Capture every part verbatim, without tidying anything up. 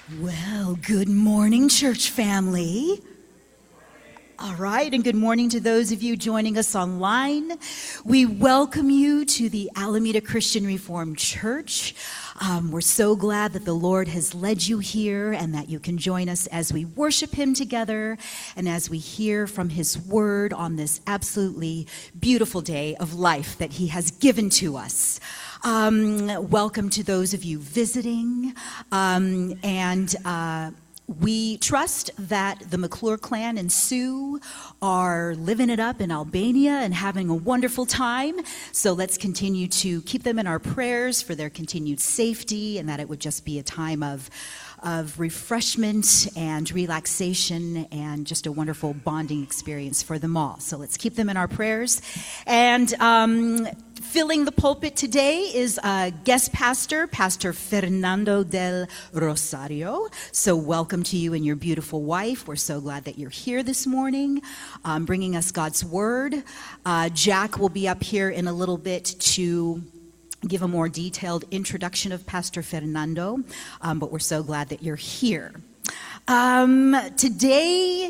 Well, good morning, church family. All right, and good morning to those of you joining us online. We welcome you to the Alameda Christian Reformed Church. Um, we're so glad that the Lord has led you here and that you can join us as we worship Him together and as we hear from His Word on this absolutely beautiful day of life that He has given to us. Um, welcome to those of you visiting, um, and uh, we trust that the McClure clan and Sioux are living it up in Albania and having a wonderful time. So let's continue to keep them in our prayers for their continued safety, and that it would just be a time of of refreshment and relaxation and just a wonderful bonding experience for them all. So let's keep them in our prayers. And um, filling the pulpit today is uh, guest pastor, Pastor Fernando del Rosario. So welcome to you and your beautiful wife. We're so glad that you're here this morning, um, bringing us God's word. Uh, Jack will be up here in a little bit to give a more detailed introduction of Pastor Fernando, um, but we're so glad that you're here. Um, today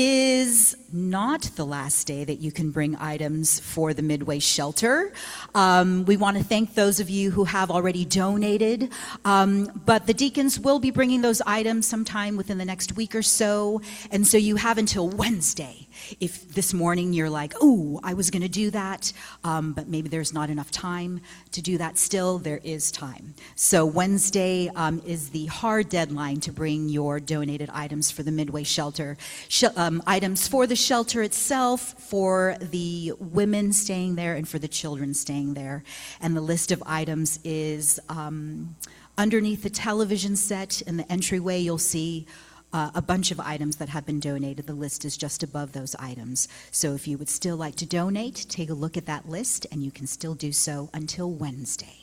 is not the last day that you can bring items for the Midway Shelter. Um, we want to thank those of you who have already donated, um, but the deacons will be bringing those items sometime within the next week or so, and so you have until Wednesday. If this morning you're like, oh, I was going to do that, um, but maybe there's not enough time to do that still, there is time. So Wednesday um, is the hard deadline to bring your donated items for the Midway Shelter. Sh- um, items for the shelter itself, for the women staying there, and for the children staying there. And the list of items is um, underneath the television set in the entryway. You'll see Uh, a bunch of items that have been donated. The list is just above those items. So if you would still like to donate, take a look at that list, and you can still do so until Wednesday.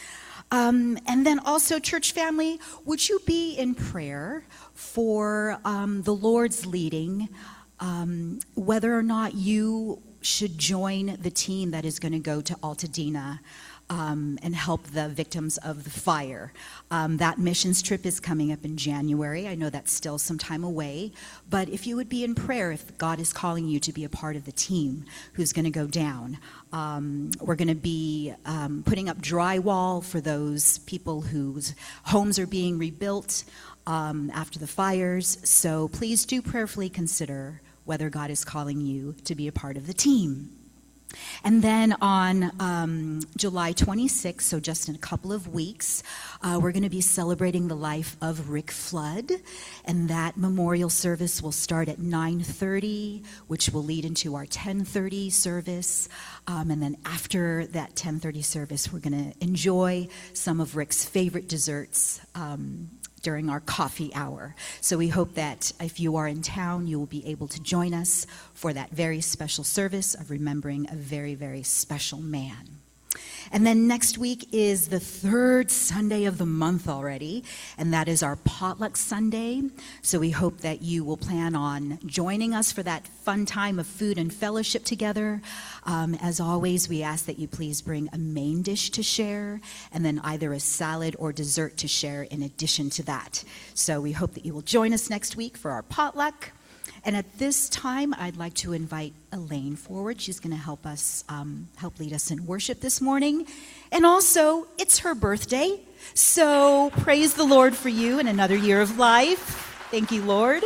Um, and then also, church family, would you be in prayer for um, the Lord's leading, um, whether or not you should join the team that is going to go to Altadena Um, and help the victims of the fire. Um, that missions trip is coming up in January. I know that's still some time away, but if you would be in prayer, if God is calling you to be a part of the team who's going to go down. Um, we're going to be um, putting up drywall for those people whose homes are being rebuilt um, after the fires. So please do prayerfully consider whether God is calling you to be a part of the team. And then on um, July twenty-sixth, so just in a couple of weeks, uh, we're going to be celebrating the life of Rick Flood, and that memorial service will start at nine thirty, which will lead into our ten thirty service. Um, and then after that ten thirty service, we're going to enjoy some of Rick's favorite desserts um, during our coffee hour. So we hope that if you are in town, you will be able to join us for that very special service of remembering a very, very special man. And then next week is the third Sunday of the month already, and that is our Potluck Sunday. So we hope that you will plan on joining us for that fun time of food and fellowship together. Um, as always, we ask that you please bring a main dish to share, and then either a salad or dessert to share in addition to that. So we hope that you will join us next week for our potluck. And at this time, I'd like to invite Elaine forward. She's going to help us, um, help lead us in worship this morning. And also, it's her birthday. So praise the Lord for you and another year of life. Thank you, Lord.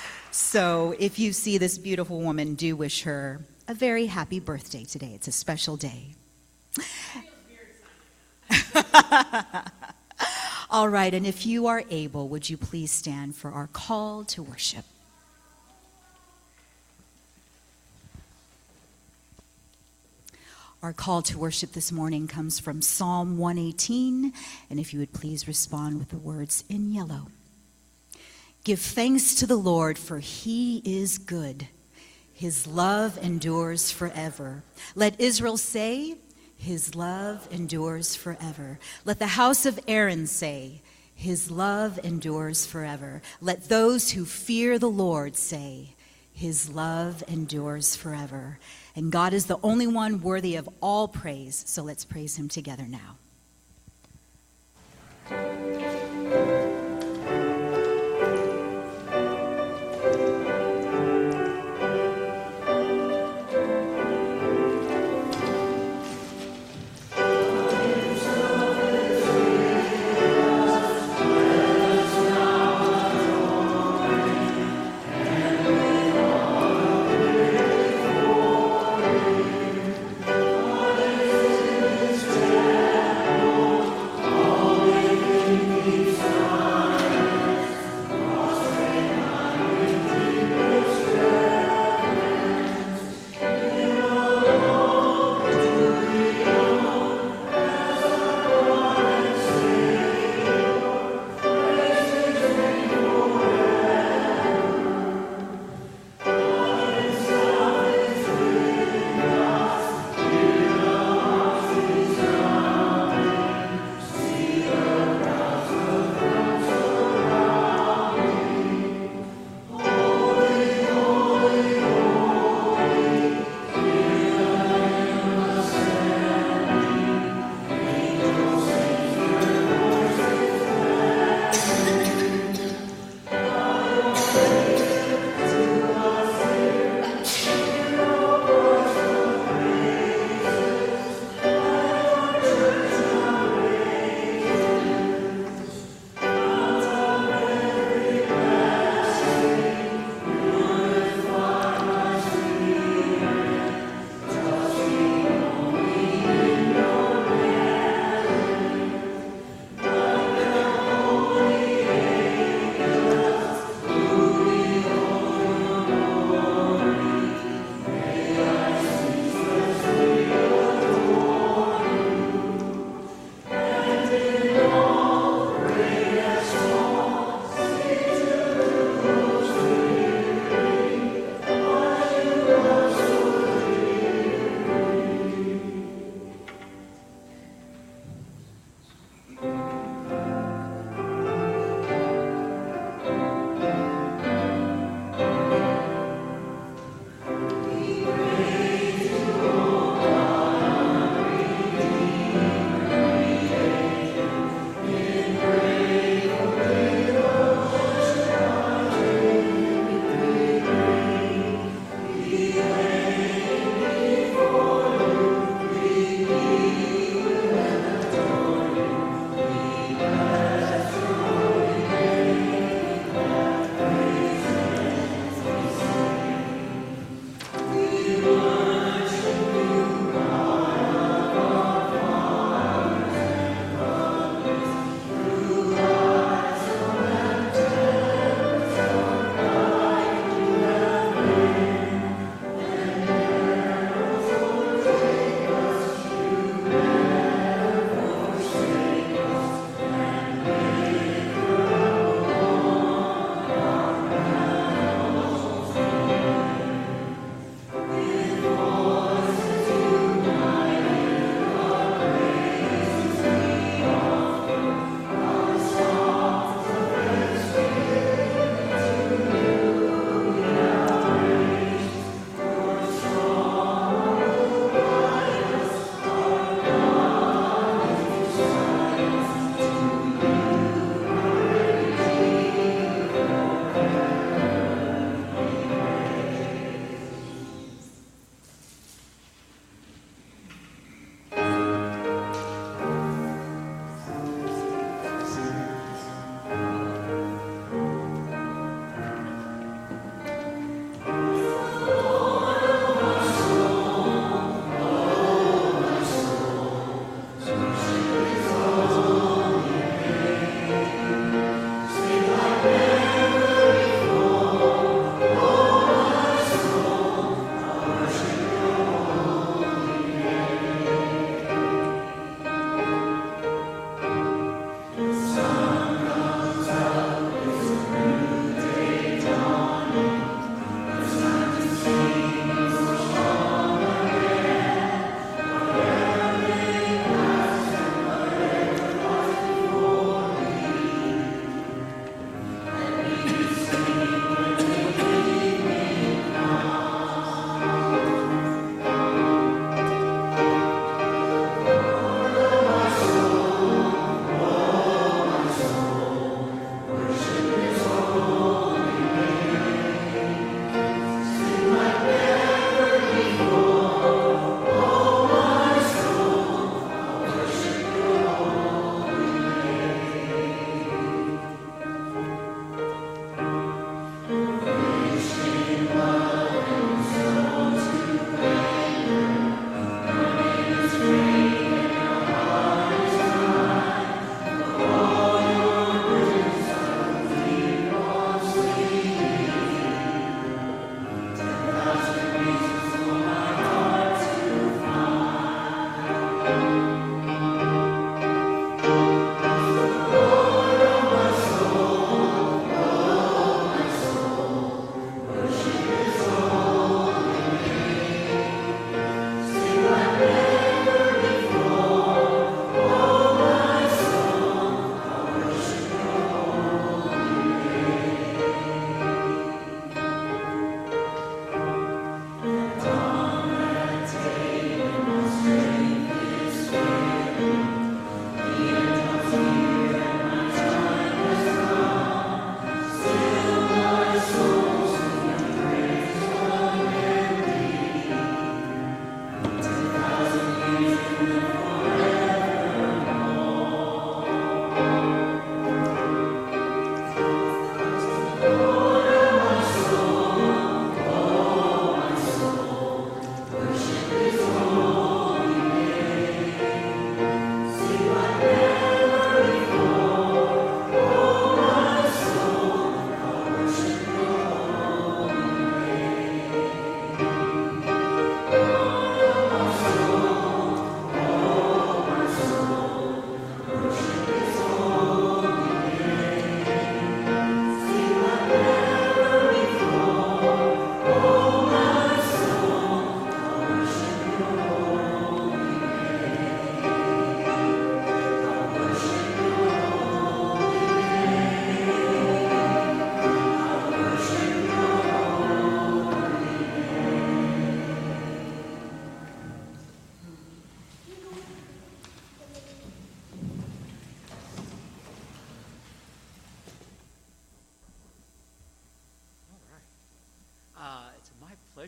So if you see this beautiful woman, do wish her a very happy birthday today. It's a special day. All right, and if you are able, would you please stand for our call to worship? Our call to worship this morning comes from Psalm one eighteen, and if you would please respond with the words in yellow. Give thanks to the Lord, for he is good. His love endures forever. Let Israel say, his love endures forever. Let the house of Aaron say, his love endures forever. Let those who fear the Lord say, his love endures forever. And God is the only one worthy of all praise, so let's praise him together now.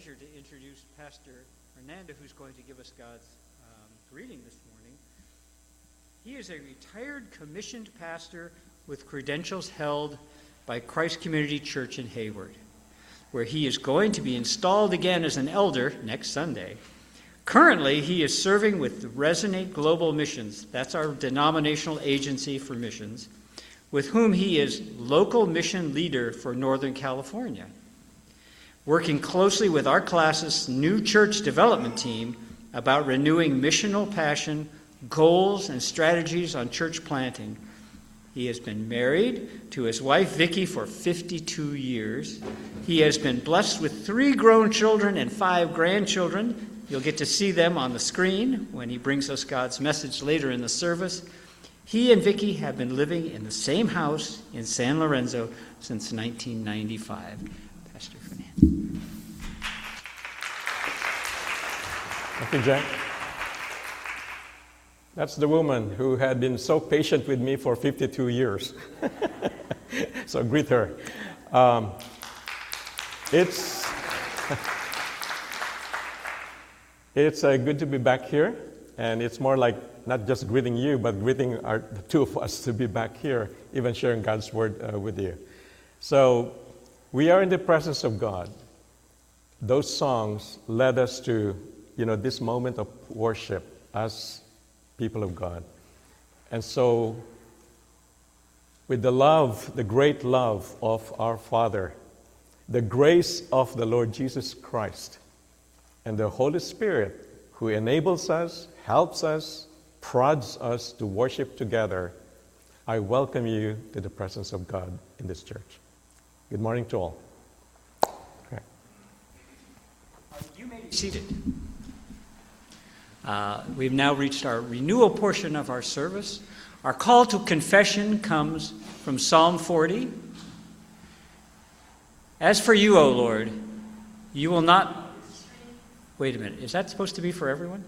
pleasure to introduce Pastor Hernando, who's going to give us God's um, reading this morning. He is a retired commissioned pastor with credentials held by Christ Community Church in Hayward, where he is going to be installed again as an elder next Sunday. Currently, he is serving with Resonate Global Missions. That's our denominational agency for missions, with whom he is local mission leader for Northern California. Working closely with our class's new church development team about renewing missional passion, goals, and strategies on church planting. He has been married to his wife Vicki for fifty-two years. He has been blessed with three grown children and five grandchildren. You'll get to see them on the screen when he brings us God's message later in the service. He and Vicki have been living in the same house in San Lorenzo since nineteen ninety-five. Pastor Fernando. Thank you, Jack. That's the woman who had been so patient with me for fifty-two years. So greet her. Um, it's it's uh, good to be back here, and it's more like not just greeting you, but greeting our, the two of us to be back here, even sharing God's word uh, with you. So we are in the presence of God. Those songs led us to, you know, this moment of worship as people of God. And so, with the love, the great love of our Father, the grace of the Lord Jesus Christ, and the Holy Spirit who enables us, helps us, prods us to worship together, I welcome you to the presence of God in this church. Good morning to all. Okay. You may be seated. Uh, we've now reached our renewal portion of our service. Our call to confession comes from Psalm forty. As for you, O Lord, you will not... Wait a minute, is that supposed to be for everyone?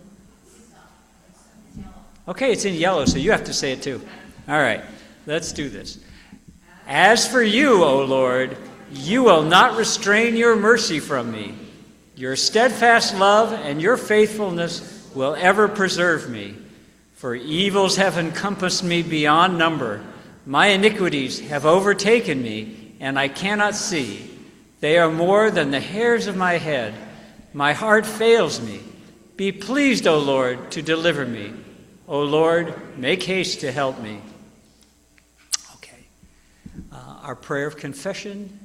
Okay, it's in yellow, so you have to say it too. All right, let's do this. As for you, O Lord, you will not restrain your mercy from me. Your steadfast love and your faithfulness will ever preserve me. For evils have encompassed me beyond number. My iniquities have overtaken me, and I cannot see. They are more than the hairs of my head. My heart fails me. Be pleased, O Lord, to deliver me. O Lord, make haste to help me. Okay. Uh, our prayer of confession.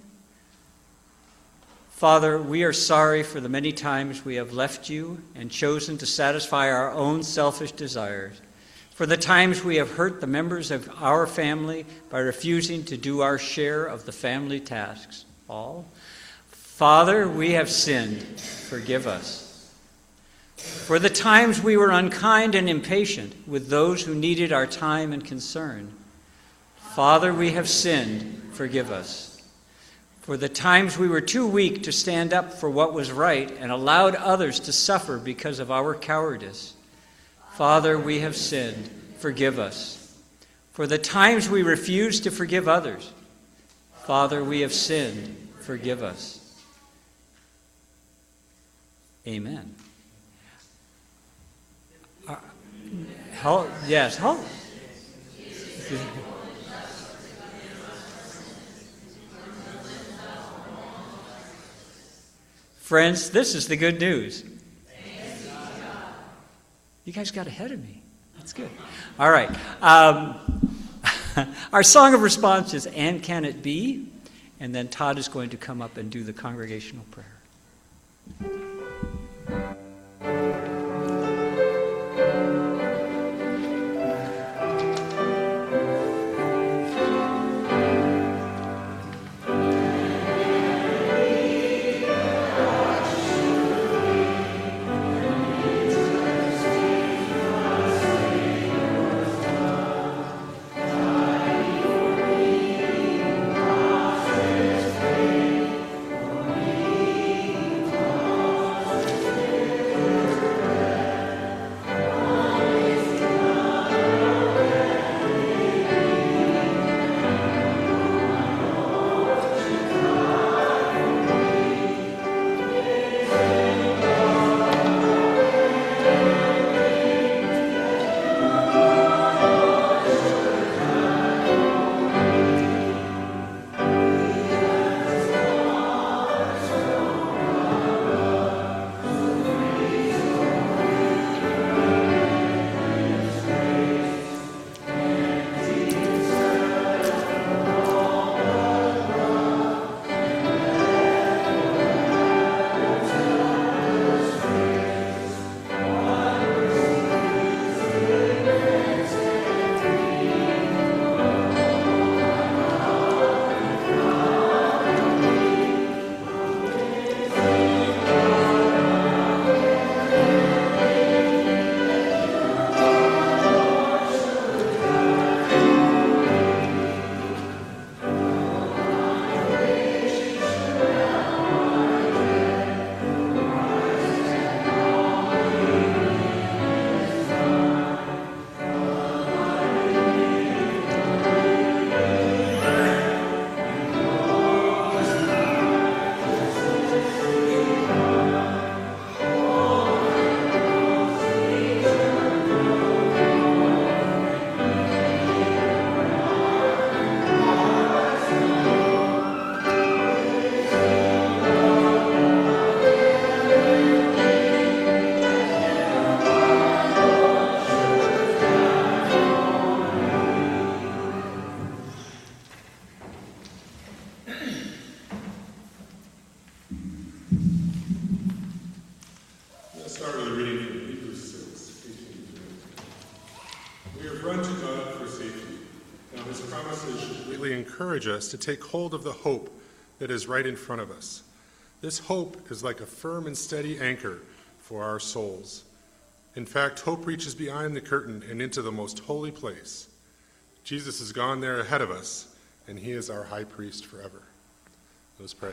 Father, we are sorry for the many times we have left you and chosen to satisfy our own selfish desires, for the times we have hurt the members of our family by refusing to do our share of the family tasks. All. Father, we have sinned. Forgive us. For the times we were unkind and impatient with those who needed our time and concern. Father, we have sinned. Forgive us. For the times we were too weak to stand up for what was right and allowed others to suffer because of our cowardice. Father, we have sinned. Forgive us. For the times we refused to forgive others. Father, we have sinned. Forgive us. Amen. Uh, hold, yes, hold. Friends, this is the good news. You guys got ahead of me. That's good. All right. Um, our song of response is "And Can It Be?" And then Todd is going to come up and do the congregational prayer. have run to God for safety. Now his promises should greatly encourage us to take hold of the hope that is right in front of us. This hope is like a firm and steady anchor for our souls. In fact, hope reaches behind the curtain and into the most holy place. Jesus has gone there ahead of us, and he is our high priest forever. Let's pray.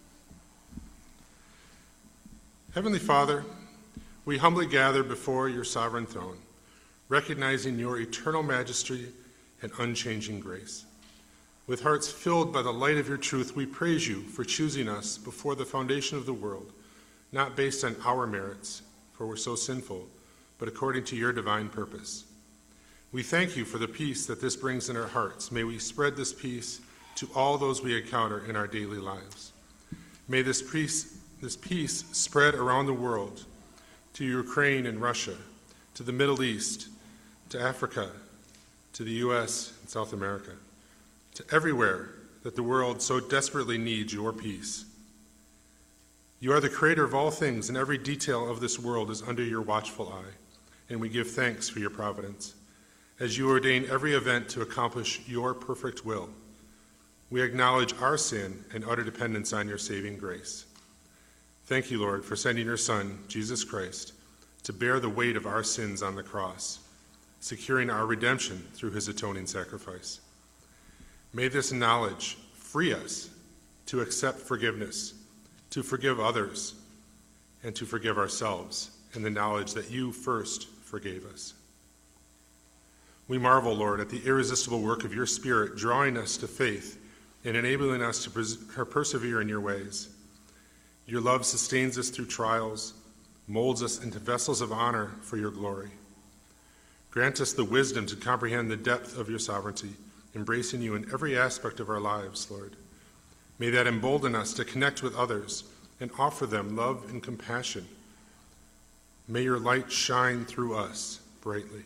Heavenly Father, we humbly gather before your sovereign throne, recognizing your eternal majesty and unchanging grace. With hearts filled by the light of your truth, we praise you for choosing us before the foundation of the world, not based on our merits, for we're so sinful, but according to your divine purpose. We thank you for the peace that this brings in our hearts. May we spread this peace to all those we encounter in our daily lives. May this peace, this peace spread around the world, to Ukraine and Russia, to the Middle East, to Africa, to the U S and South America, to everywhere that the world so desperately needs your peace. You are the creator of all things, and every detail of this world is under your watchful eye, and we give thanks for your providence. As you ordain every event to accomplish your perfect will, we acknowledge our sin and utter dependence on your saving grace. Thank you, Lord, for sending your Son, Jesus Christ, to bear the weight of our sins on the cross, securing our redemption through his atoning sacrifice. May this knowledge free us to accept forgiveness, to forgive others, and to forgive ourselves in the knowledge that you first forgave us. We marvel, Lord, at the irresistible work of your Spirit, drawing us to faith and enabling us to pers- persevere in your ways. Your love sustains us through trials, molds us into vessels of honor for your glory. Grant us the wisdom to comprehend the depth of your sovereignty, embracing you in every aspect of our lives, Lord. May that embolden us to connect with others and offer them love and compassion. May your light shine through us brightly.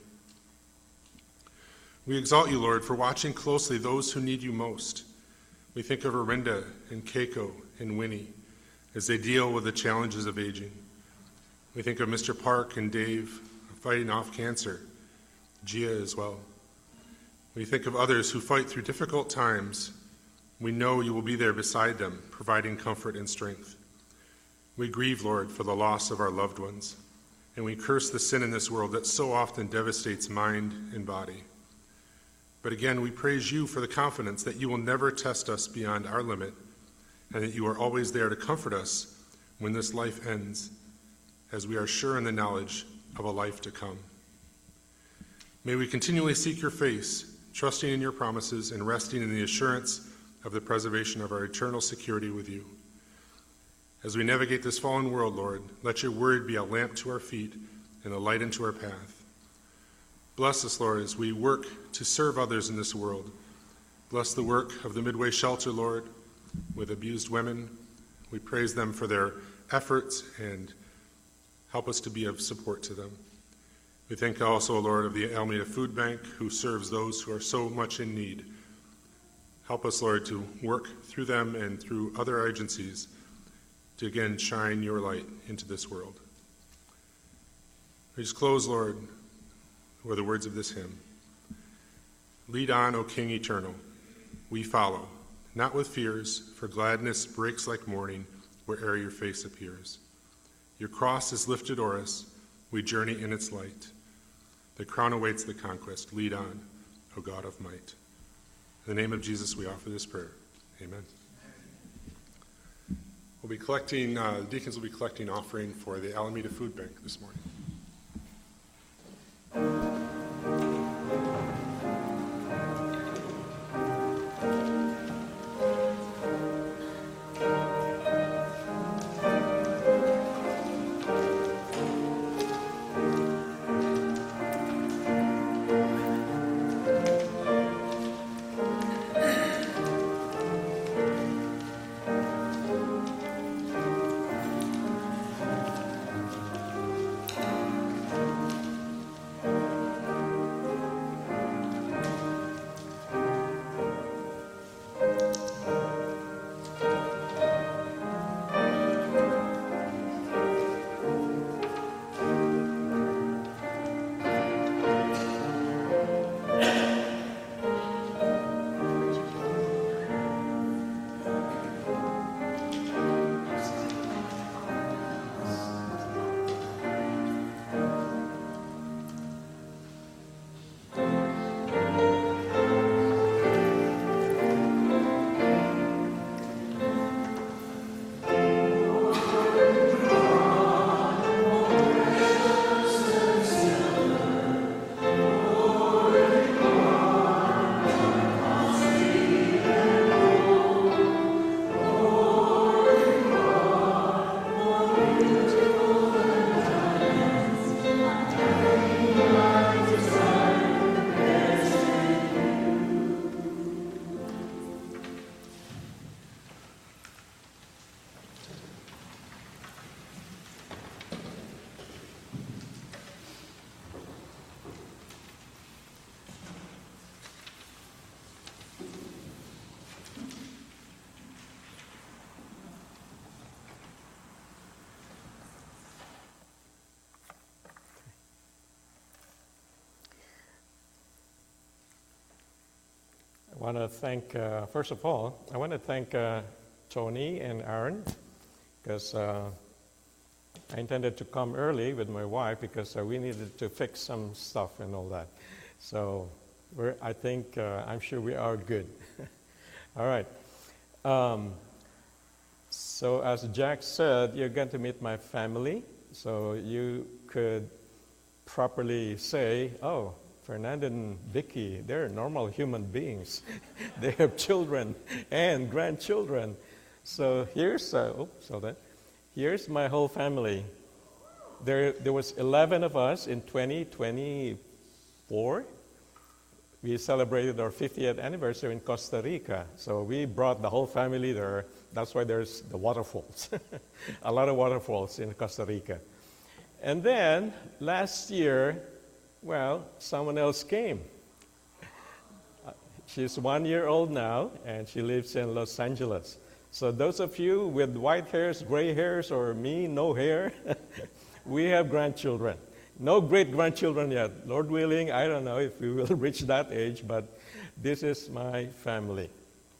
We exalt you, Lord, for watching closely those who need you most. We think of Arinda and Keiko and Winnie as they deal with the challenges of aging. We think of Mister Park and Dave fighting off cancer, Gia as well. We think of others who fight through difficult times. We know you will be there beside them, providing comfort and strength. We grieve, Lord, for the loss of our loved ones, and we curse the sin in this world that so often devastates mind and body. But again, we praise you for the confidence that you will never test us beyond our limit, and that you are always there to comfort us when this life ends, as we are sure in the knowledge of a life to come. May we continually seek your face, trusting in your promises and resting in the assurance of the preservation of our eternal security with you. As we navigate this fallen world, Lord, let your word be a lamp to our feet and a light into our path. Bless us, Lord, as we work to serve others in this world. Bless the work of the Midway Shelter, Lord, with abused women. We praise them for their efforts and help us to be of support to them. We thank also, Lord, of the Alameda Food Bank, who serves those who are so much in need. Help us, Lord, to work through them and through other agencies to again shine your light into this world. We just close, Lord, with the words of this hymn. Lead on, O King eternal, we follow, not with fears, for gladness breaks like morning where'er your face appears. Your cross is lifted o'er us, we journey in its light. The crown awaits the conquest. Lead on, O God of might. In the name of Jesus, we offer this prayer. Amen. We'll be collecting, uh, the deacons will be collecting offering for the Alameda Food Bank this morning. I want to thank, uh, first of all, I want to thank uh, Tony and Aaron, because uh, I intended to come early with my wife because uh, we needed to fix some stuff and all that. So we're, I think, uh, I'm sure we are good. All right. Um, so as Jack said, you're going to meet my family. So you could properly say, oh, Fernando and Vicky, they're normal human beings. They have children and grandchildren. So here's, uh, oh, so that, here's my whole family. There, there was eleven of us in twenty twenty-four. We celebrated our fiftieth anniversary in Costa Rica. So we brought the whole family there. That's why there's the waterfalls. A lot of waterfalls in Costa Rica. And then last year, well, someone else came. Uh, she's one year old now, and she lives in Los Angeles. So those of you with white hairs, gray hairs, or me, no hair, we have grandchildren. No great-grandchildren yet. Lord willing, I don't know if we will reach that age, but this is my family.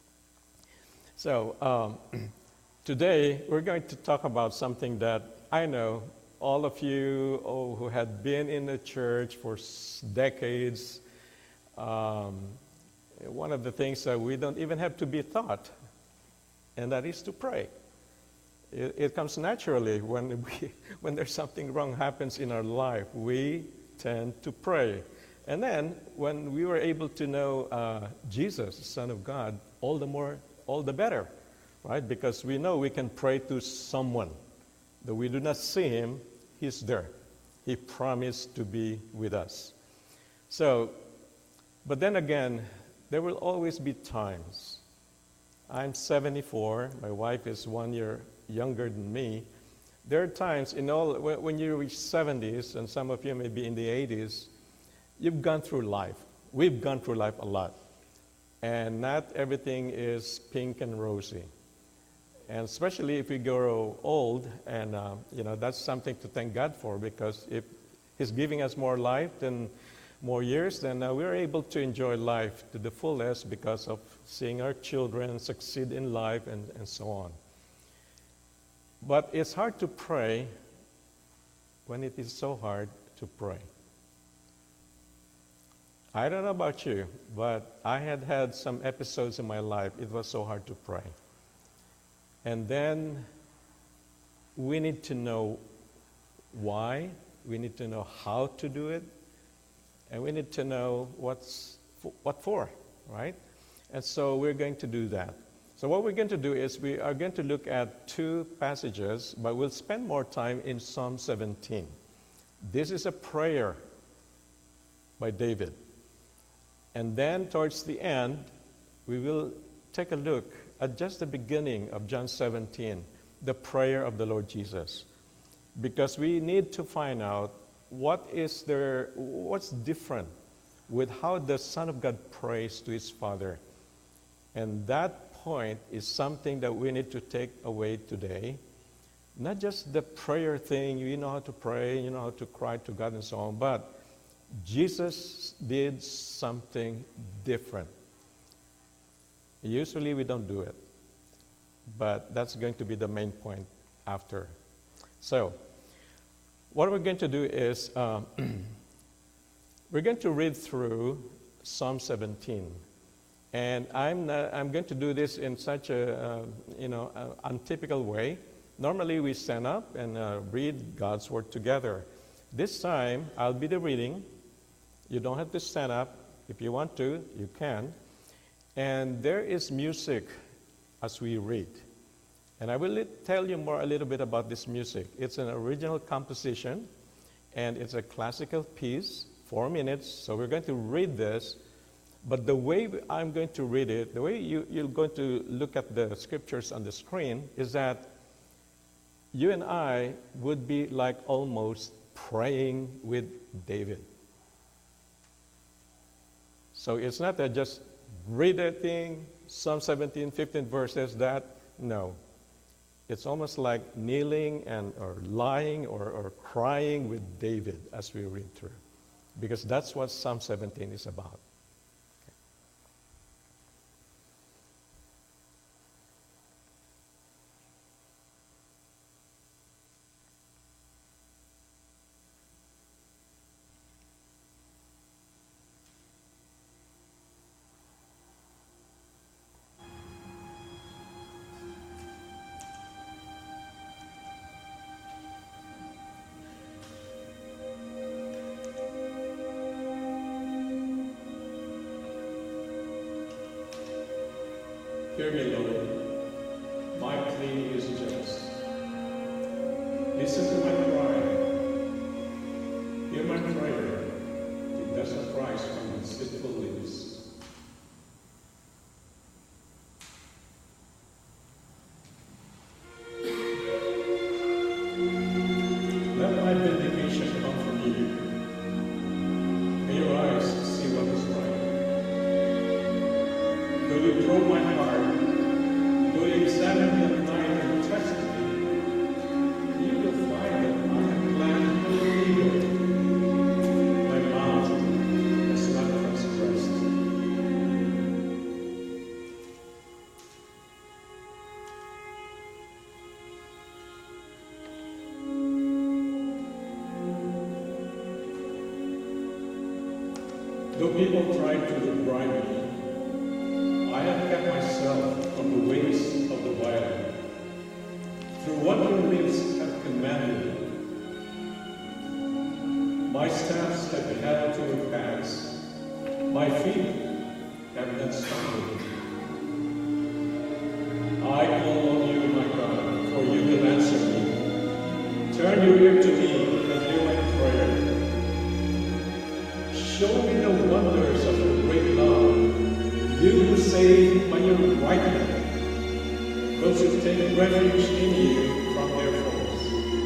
So um, today we're going to talk about something that I know all of you oh, who had been in the church for decades, um, one of the things that we don't even have to be taught, and that is to pray. It, it comes naturally when we, when there's something wrong happens in our life. We tend to pray. And then when we were able to know uh, Jesus, the Son of God, all the more, all the better, right? Because we know we can pray to someone. Though we do not see him, he's there. He promised to be with us. So, but then again, there will always be times. I'm seventy-four. My wife is one year younger than me. There are times in all, when you reach seventies, and some of you may be in the eighties, you've gone through life. We've gone through life a lot. And not everything is pink and rosy. And especially if we grow old, and uh, you know, that's something to thank God for, because if he's giving us more life, then more years, then uh, we're able to enjoy life to the fullest because of seeing our children succeed in life and, and so on. But it's hard to pray when it is so hard to pray. I don't know about you, but I had had some episodes in my life, it was so hard to pray. And then we need to know why, we need to know how to do it, and we need to know what's what for, right? And so we're going to do that. So what we're going to do is we are going to look at two passages, but we'll spend more time in Psalm seventeen. This is a prayer by David. And then towards the end, we will take a look at just the beginning of John seventeen, the prayer of the Lord Jesus. Because we need to find out what is there, what's different with how the Son of God prays to his Father. And that point is something that we need to take away today. Not just the prayer thing, you know how to pray, you know how to cry to God and so on, but Jesus did something different. Usually we don't do it, but that's going to be the main point after. So, what we're going to do is um, we're going to read through Psalm seventeen. And I'm, not, I'm going to do this in such a, uh, you know, uh, untypical way. Normally we stand up and uh, read God's Word together. This time, I'll be the reading. You don't have to stand up. If you want to, you can. And there is music as we read. And I will li- tell you more a little bit about this music. It's an original composition, and it's a classical piece, four minutes. So we're going to read this. But the way I'm going to read it, the way you, you're going to look at the scriptures on the screen is that you and I would be like almost praying with David. So it's not that just read a thing, Psalm seventeen, fifteen verses, that. No. It's almost like kneeling and or lying or, or crying with David as we read through. Because that's what Psalm seventeen is about. hear me, Lord. My plea is just. Listen to my cry. Hear my prayer. It doesn't rise from my sinful lips. Let my vindication come from you. May your eyes see what is right. Though you probe my heart, though you examine me at night and test me, you will find that I am glad no evil. My mouth has not transgressed. Though people try to bribe me, I have kept myself from the ways of the violent. Through what your lips have commanded me, my steps have held to your paths, my feet have not stumbled. I call on you, my God, for you will answer me. Turn your ear to me and hear my prayer. Show me the wonders of your great love, you who save by your right hand, those who take refuge in you from their foes.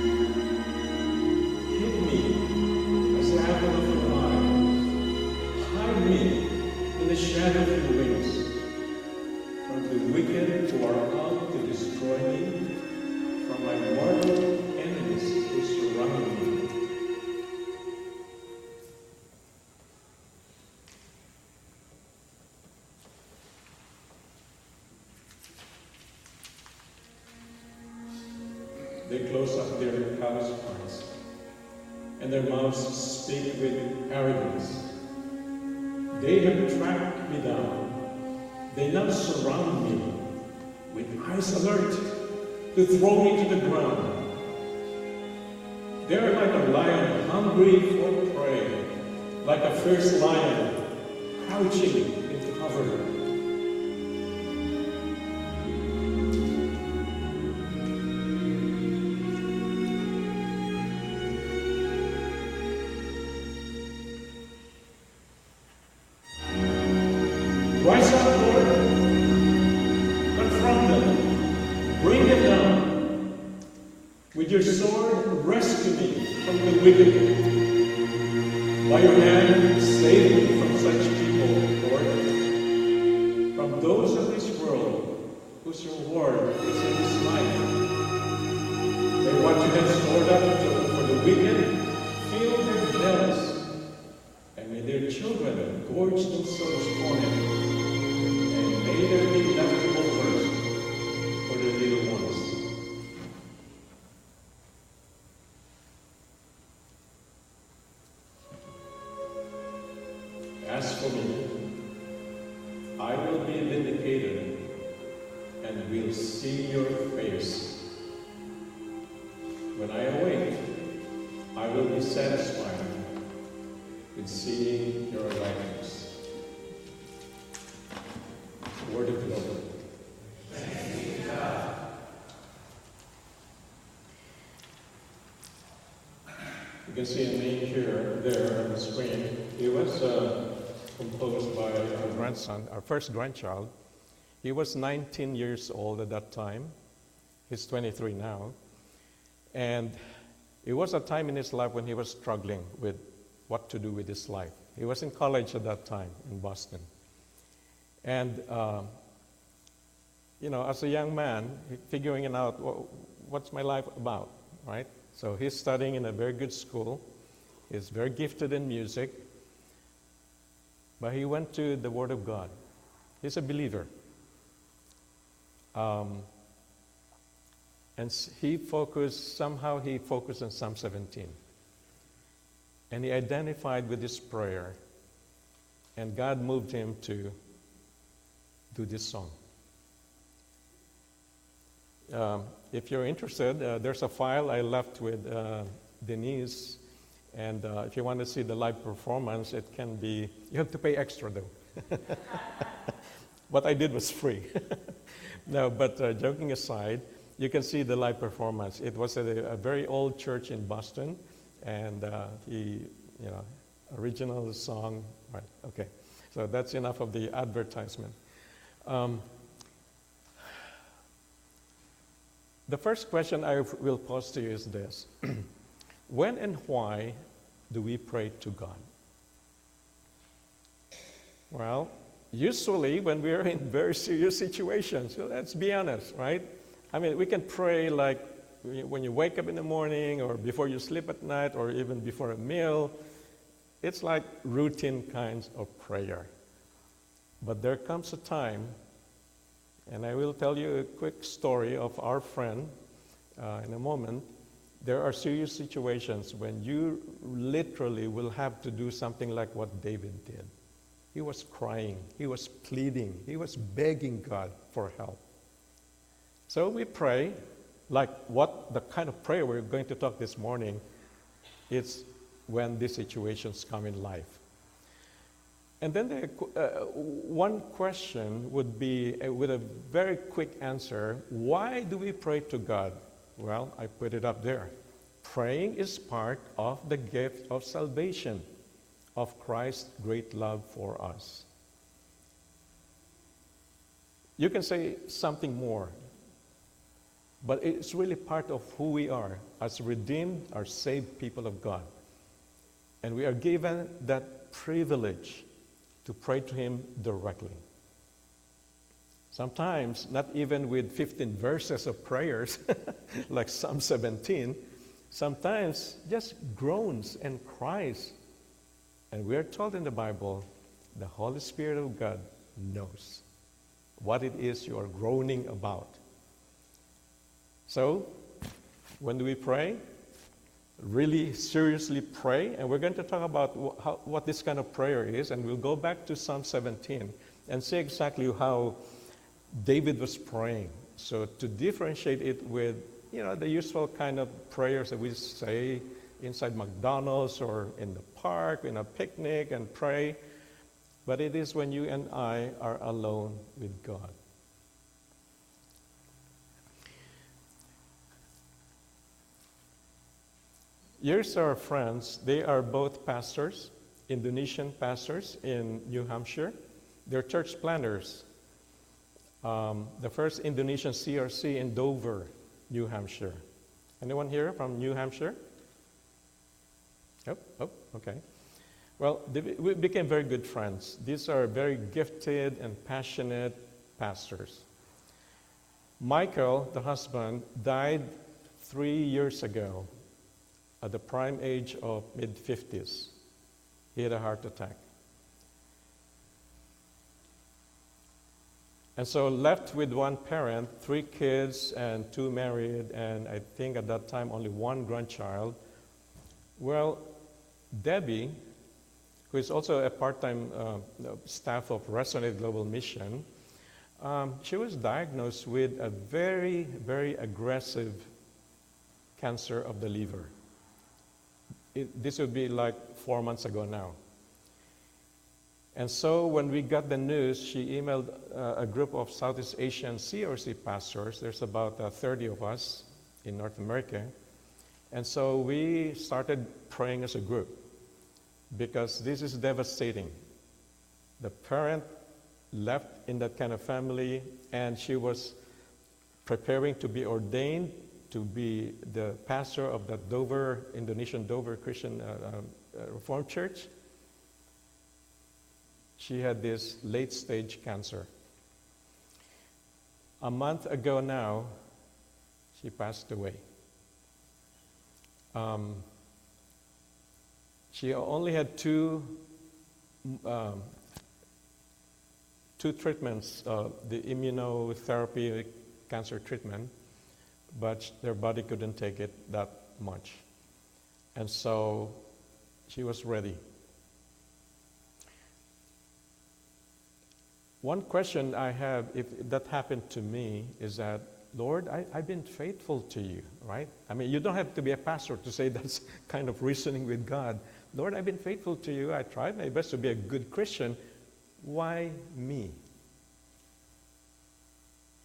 Hid me as the apple of your eye. Hide me in the shadow of your wings from the wicked who are out to destroy me, from my mortal enemies who surround me. They close up their callous hearts, and their mouths speak with arrogance. They have tracked me down. They now surround me with eyes alert to throw me to the ground. They are like a lion hungry for prey, like a fierce lion crouching in cover. Rise up, Lord. Confront them. Bring them down. With your sword, rescue me from the wicked. By your hand, save me from such people, Lord. From those of this world whose reward is in this life. May what you have stored up for the wicked fill their bellies, and may their children gorge themselves on it. May there be leftovers for the little ones. As for me, I will be vindicated and will see your face. When I awake, I will be satisfied with seeing your likeness. Word of the Lord. Thanks be to God. You can see a name here, there on the screen. It was uh, composed by our grandson, our first grandchild. He was nineteen years old at that time. He's twenty-three now. And it was a time in his life when he was struggling with what to do with his life. He was in college at that time in Boston. And, uh, you know, as a young man, figuring it out, well, what's my life about, right? So he's studying in a very good school. He's very gifted in music. But he went to the Word of God. He's a believer. Um, and he focused, somehow he focused on Psalm seventeen. And he identified with this prayer. And God moved him to do this song. Um, if you're interested, uh, there's a file I left with uh, Denise, and uh, if you want to see the live performance, it can be, you have to pay extra though. What I did was free. No, but uh, joking aside, you can see the live performance. It was at a, a very old church in Boston, and uh, he, you know, original song. Right, okay. So that's enough of the advertisement. Um, the first question I will pose to you is this. When and why do we pray to God? Well, usually when we're in very serious situations, so let's be honest, right? I mean, we can pray like when you wake up in the morning or before you sleep at night or even before a meal. It's like routine kinds of prayer. But there comes a time, and I will tell you a quick story of our friend uh, in a moment. There are serious situations when you literally will have to do something like what David did. He was crying, he was pleading, he was begging God for help. So we pray, like what the kind of prayer we're going to talk this morning, it's when these situations come in life. And then the, uh, one question would be, uh, with a very quick answer, why do we pray to God? Well, I put it up there. Praying is part of the gift of salvation, of Christ's great love for us. You can say something more, but it's really part of who we are as redeemed, or saved people of God. And we are given that privilege to pray to Him directly. Sometimes, not even with fifteen verses of prayers, like Psalm seventeen, sometimes just groans and cries. And we are told in the Bible, the Holy Spirit of God knows what it is you are groaning about. So, when do we pray? Really seriously pray, and we're going to talk about wh- how, what this kind of prayer is, and we'll go back to Psalm seventeen and see exactly how David was praying. So to differentiate it with, you know, the usual kind of prayers that we say inside McDonald's or in the park, in a picnic and pray, but it is when you and I are alone with God. Here's our friends. They are both pastors, Indonesian pastors in New Hampshire. They're church planners. Um, the first Indonesian C R C in Dover, New Hampshire. Anyone here from New Hampshire? Oh, oh, okay. Well, they, we became very good friends. These are very gifted and passionate pastors. Michael, the husband, died three years ago at the prime age of mid fifties. He had a heart attack. And so left with one parent, three kids and two married, and I think at that time only one grandchild. Well, Debbie, who is also a part-time uh, staff of Resonate Global Mission, um, she was diagnosed with a very, very aggressive cancer of the liver. It, this would be like four months ago now. And so when we got the news, she emailed uh, a group of Southeast Asian C R C pastors. There's about uh, thirty of us in North America. And so we started praying as a group because this is devastating. The parent left in that kind of family, and she was preparing to be ordained to be the pastor of the Dover, Indonesian Dover Christian uh, uh, Reformed Church. She had this late-stage cancer. A month ago now, she passed away. Um, she only had two um, two treatments, uh, the immunotherapy cancer treatment, but their body couldn't take it that much. And so she was ready. One question I have, if that happened to me, is that, Lord, I, I've been faithful to you, right? I mean, you don't have to be a pastor to say that's kind of reasoning with God. Lord, I've been faithful to you. I tried my best to be a good Christian. Why me?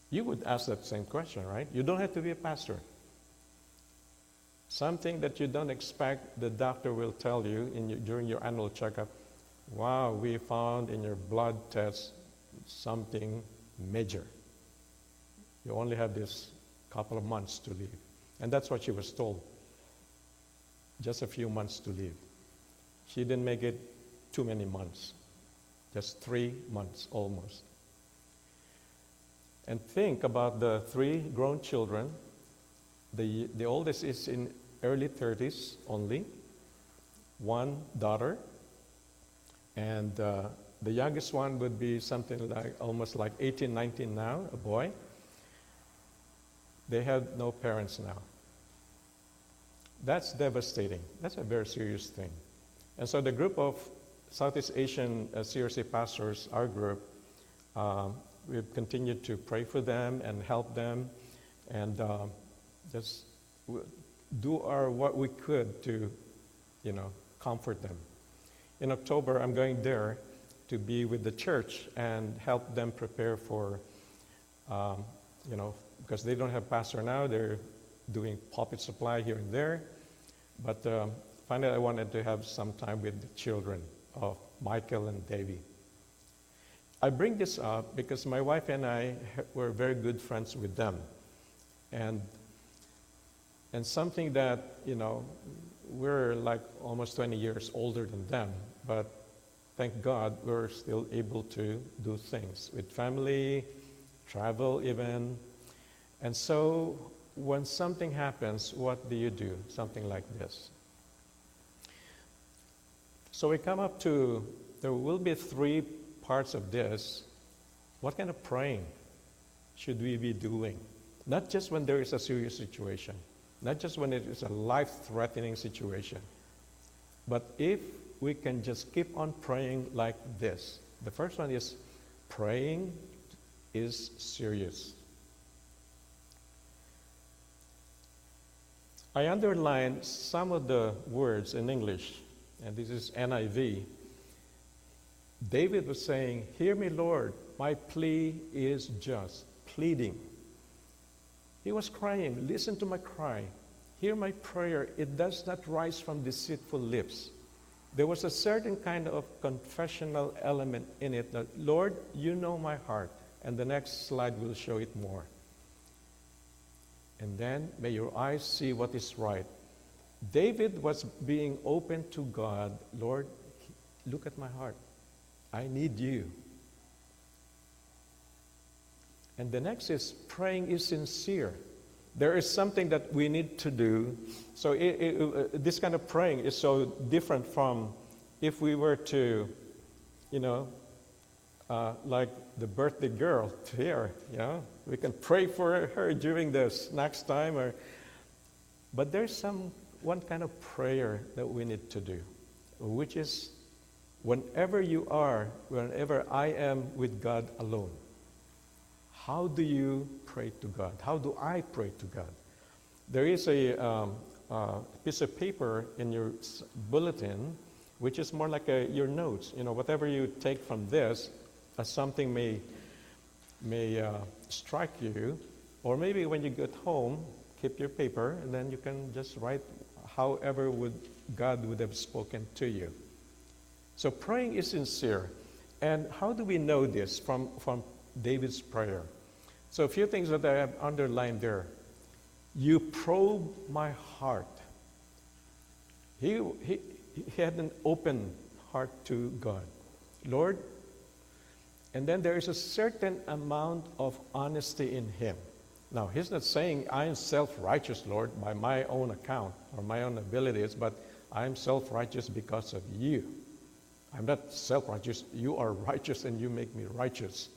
You would ask that same question, right? You don't have to be a pastor. Something that you don't expect, the doctor will tell you in your, during your annual checkup, wow, we found in your blood test something major. You only have this couple of months to live. And that's what she was told. Just a few months to live. She didn't make it too many months. Just three months almost. And think about the three grown children. The, the oldest is in early thirties only. One daughter. And uh, the youngest one would be something like almost like eighteen, nineteen now, a boy. They have no parents now. That's devastating. That's a very serious thing. And so the group of Southeast Asian uh, C R C pastors, our group, um, we've continued to pray for them and help them and uh, just w- do our what we could to, you know, comfort them. In October, I'm going there to be with the church and help them prepare for, um, you know, because they don't have pastor now. They're doing pulpit supply here and there. But um, finally, I wanted to have some time with the children of Michael and Davy. I bring this up because my wife and I were very good friends with them. And and something that, you know, we're like almost twenty years older than them, but thank God we're still able to do things with family, travel even. And so when something happens, what do you do? Something like this. So we come up to, there will be three parts of this. What kind of praying should we be doing? Not just when there is a serious situation, not just when it is a life-threatening situation, but if we can just keep on praying like this. The first one is praying is serious. I underlined some of the words in English, and this is N I V. David was saying, "Hear me, Lord, my plea is just," pleading. He was crying, "Listen to my cry. Hear my prayer. It does not rise from deceitful lips." There was a certain kind of confessional element in it that, "Lord, you know my heart." And the next slide will show it more. And then, may your eyes see what is right. David was being open to God. "Lord, look at my heart. I need you." And the next is praying is sincere. There is something that we need to do. So it, it, uh, this kind of praying is so different from if we were to, you know, uh, like the birthday girl here, you know, we can pray for her during the snacks time. Or, but there's some one kind of prayer that we need to do, which is whenever you are, whenever I am with God alone. How do you pray to God? How do I pray to God? There is a um, uh, piece of paper in your bulletin, which is more like a, your notes. You know, whatever you take from this, uh, something may may uh, strike you, or maybe when you get home, keep your paper, and then you can just write however would God would have spoken to you. So praying is sincere. And how do we know this from, from David's prayer? So a few things that I have underlined there. You probe my heart. He, he, he had an open heart to God. Lord, and then there is a certain amount of honesty in him. Now, he's not saying, I am self-righteous, Lord, by my own account or my own abilities, but I am self-righteous because of you. I'm not self-righteous. You are righteous and you make me righteous.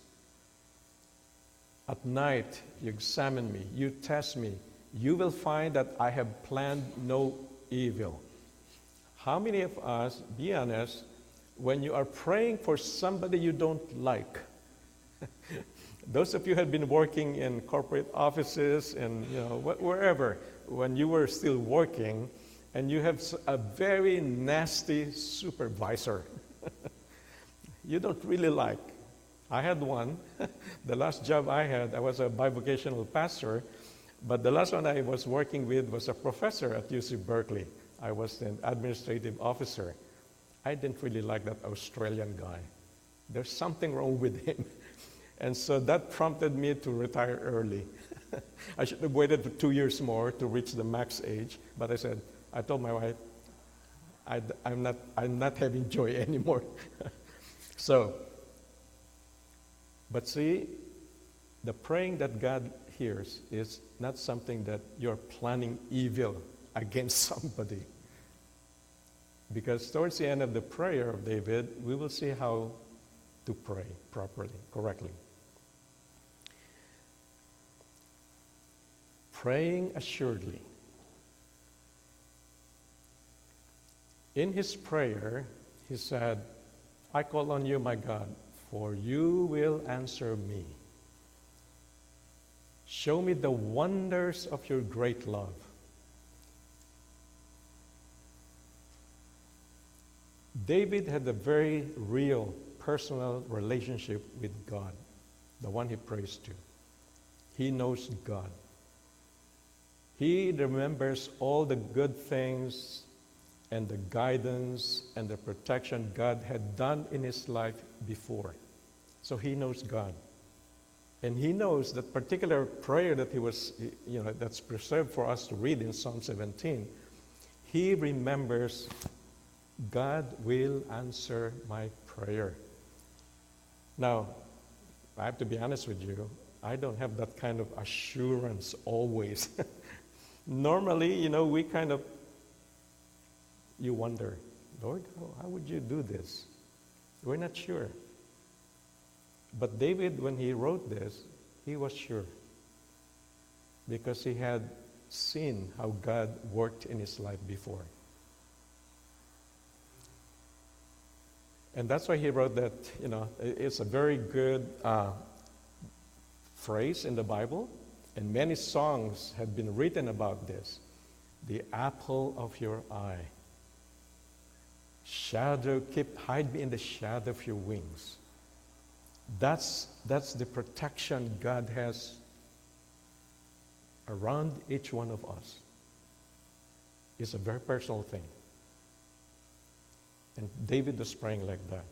At night, you examine me. You test me. You will find that I have planned no evil. How many of us, be honest, when you are praying for somebody you don't like, those of you who have been working in corporate offices and you know wherever, when you were still working, and you have a very nasty supervisor, you don't really like. I had one. The last job I had, I was a bivocational pastor, but the last one I was working with was a professor at U C Berkeley. I was an administrative officer. I didn't really like that Australian guy. There's something wrong with him. And so that prompted me to retire early. I should have waited for two years more to reach the max age, but I said, I told my wife, I, I'm not, I'm not having joy anymore. So, but see, the praying that God hears is not something that you're planning evil against somebody. Because towards the end of the prayer of David, we will see how to pray properly, correctly. Praying assuredly. In his prayer, he said, I call on you, my God, for you will answer me. Show me the wonders of your great love. David had a very real personal relationship with God, the one he prays to. He knows God. He remembers all the good things and the guidance and the protection God had done in his life before. So he knows God. And he knows that particular prayer that he was, you know, that's preserved for us to read in Psalm seventeen. He remembers, God will answer my prayer. Now, I have to be honest with you, I don't have that kind of assurance always. Normally, you know, we kind of, you wonder, Lord, how would you do this? We're not sure. But David, when he wrote this, he was sure. Because he had seen how God worked in his life before. And that's why he wrote that, you know, it's a very good uh, phrase in the Bible. And many songs have been written about this. The apple of your eye. Shadow, keep, hide me in the shadow of your wings. That's, that's the protection God has around each one of us. It's a very personal thing. And David was praying like that.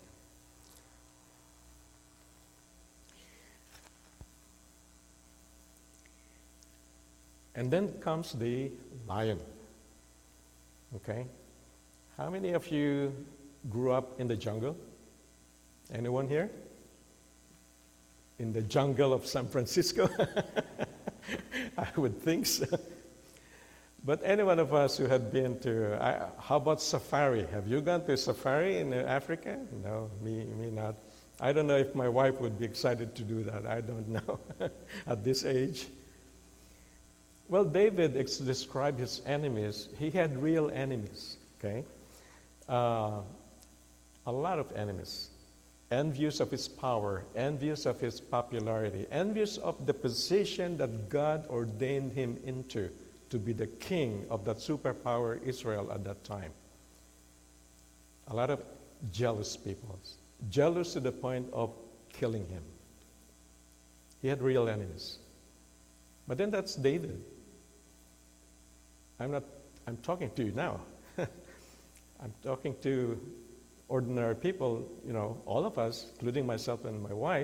And then comes the lion. Okay? How many of you grew up in the jungle? Anyone here? In the jungle of San Francisco? I would think so. But any one of us who had been to, I, how about safari? Have you gone to safari in Africa? No, me, me not. I don't know if my wife would be excited to do that. I don't know at this age. Well, David ex- described his enemies. He had real enemies, okay? Uh, a lot of enemies. Envious of his power, envious of his popularity, envious of the position that God ordained him into to be the king of that superpower Israel at that time. A lot of jealous people, jealous to the point of killing him. He had real enemies. But then that's David. I'm not, I'm talking to you now. I'm talking to ordinary people, you know, all of us, including myself and my wife,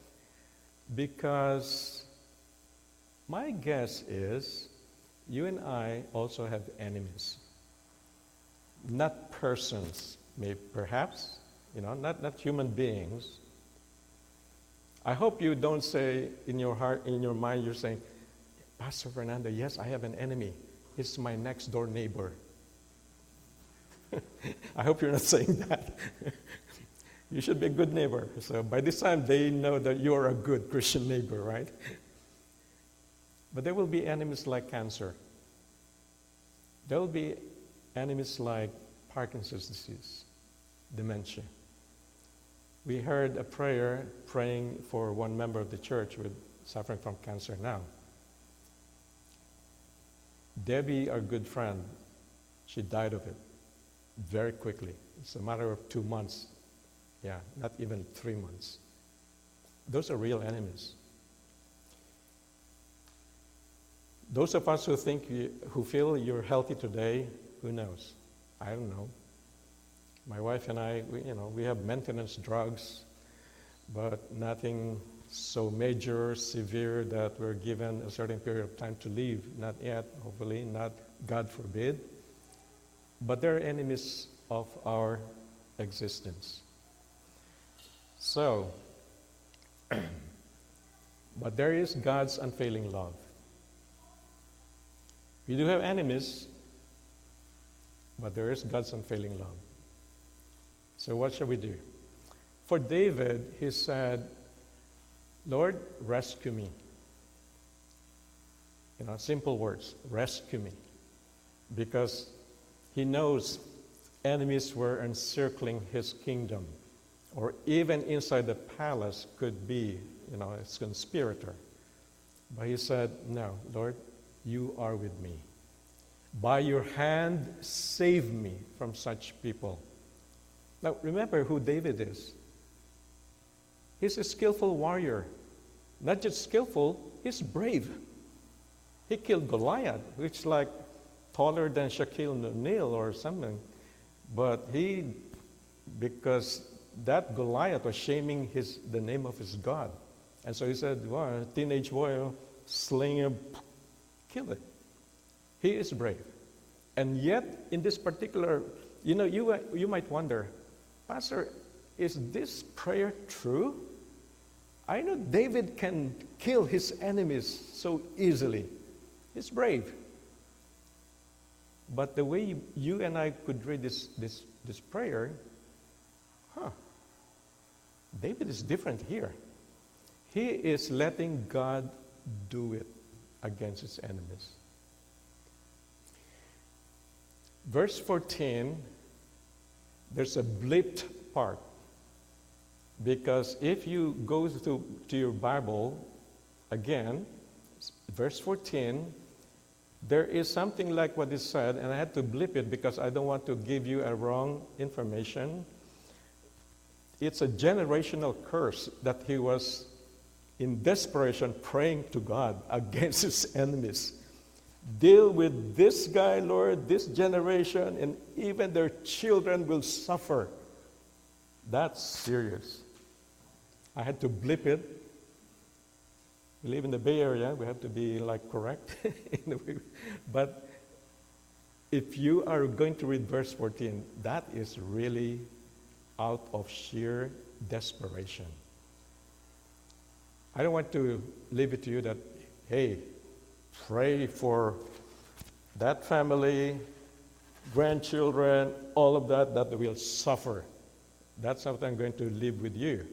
because my guess is you and I also have enemies. Not persons, maybe perhaps, you know, not, not human beings. I hope you don't say in your heart, in your mind, you're saying, Pastor Fernando, yes, I have an enemy. It's my next door neighbor. I hope you're not saying that. You should be a good neighbor. So by this time, they know that you're a good Christian neighbor, right? But there will be enemies like cancer. There will be enemies like Parkinson's disease, dementia. We heard a prayer praying for one member of the church with suffering from cancer now. Debbie, our good friend, she died of it very quickly. It's a matter of two months. Yeah, not even three months. those are real enemies. Those of us who think, you, who feel you're healthy today, who knows? I don't know. My wife and I, we, you know, we have maintenance drugs, but nothing so major, severe that we're given a certain period of time to live. Not yet, hopefully, not, God forbid. But they're enemies of our existence. So, but there is God's unfailing love. We do have enemies, but there is God's unfailing love. So what shall we do? For David, he said, Lord, rescue me. You know, simple words, rescue me. Because he knows enemies were encircling his kingdom, or even inside the palace could be, you know, a conspirator. But he said, no, Lord, you are with me. By your hand, save me from such people. Now, remember who David is. He's a skillful warrior. Not just skillful, he's brave. He killed Goliath, which is like taller than Shaquille O'Neal or something. But he, because that Goliath was shaming his, the name of his God. And so he said, well, a teenage boy, sling him, kill it. He is brave. And yet, in this particular, you know, you, you might wonder, Pastor, is this prayer true? I know David can kill his enemies so easily. He's brave. But the way you, you and I could read this, this, this prayer, huh, David is different here. He is letting God do it against his enemies. Verse fourteen, there's a blipped part. Because if you go to, to your Bible, again, verse fourteen, there is something like what is said, and I had to blip it because I don't want to give you a wrong information. It's a generational curse that he was in desperation praying to God against his enemies. Deal with this guy, Lord, this generation, and even their children will suffer. That's serious. I had to blip it. We live in the Bay Area. We have to be like correct. But if you are going to read verse fourteen, that is really out of sheer desperation. I don't want to leave it to you that, hey, pray for that family, grandchildren, all of that, that will suffer. That's how I'm going to live with you.